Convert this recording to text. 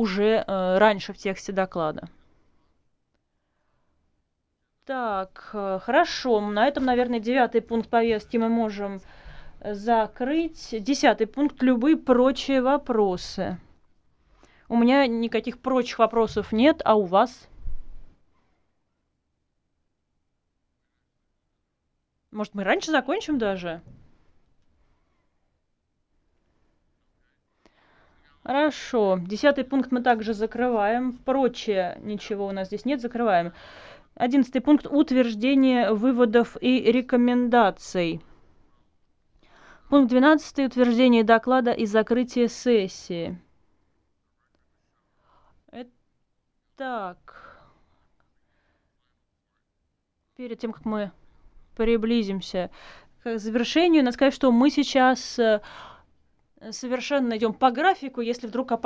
уже раньше в тексте доклада. Так, хорошо. На этом, наверное, 9-й пункт повестки мы можем закрыть. 10-й пункт — любые прочие вопросы. У меня никаких прочих вопросов нет, а у вас? Может, мы раньше закончим даже? Хорошо. 10-й пункт мы также закрываем. Прочее ничего у нас здесь нет, закрываем. 11-й пункт — утверждение выводов и рекомендаций. Пункт 12 — утверждение доклада и закрытие сессии. Так. Перед тем, как мы приблизимся к завершению, надо сказать, что мы сейчас совершенно идем по графику. Если вдруг